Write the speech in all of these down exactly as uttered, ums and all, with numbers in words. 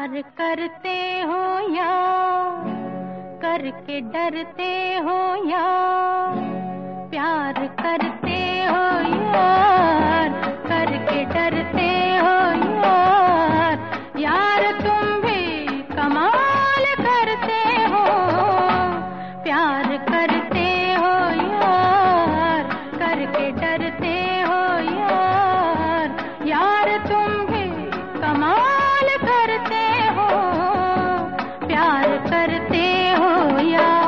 प्यार करते हो या करके डरते हो या प्यार करते हो यार करके डरते हो यार यार तुम भी कमाल करते हो प्यार करते हो यार करके डरते हो यार यार तुम भी कमाल करते हो प्यार करते हो यार।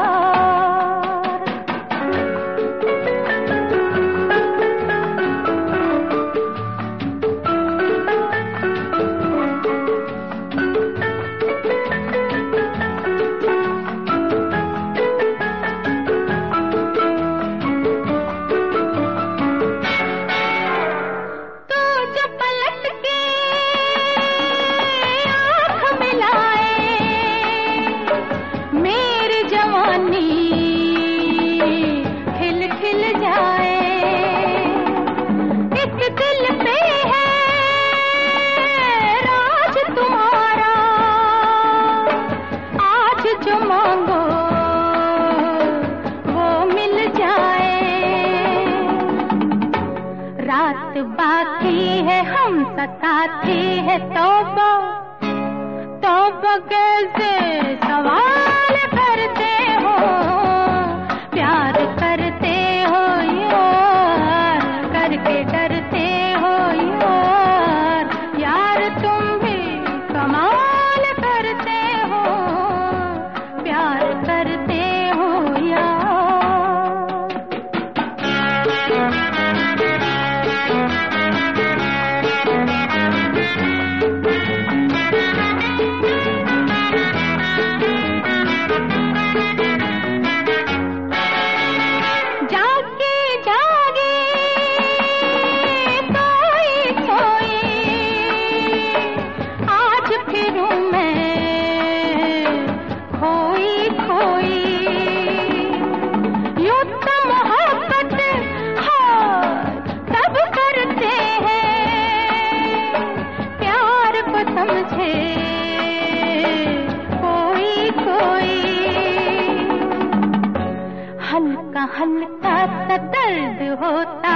जो मांगो वो मिल जाए रात बाकी है हम साथी है तौबा तौबा कैसे सवाल करते हो प्यार करते हो यार करके डरते हो यार यार तुम भी कमाल करते हो प्यार करते हो यार। जागे जागे सोई सोई आज फिरूं मैं खोई खोई यूं तो मोहब्बत हाँ सब करते हैं प्यार को समझे कोई कोई हल्का हल्का सा दर्द होता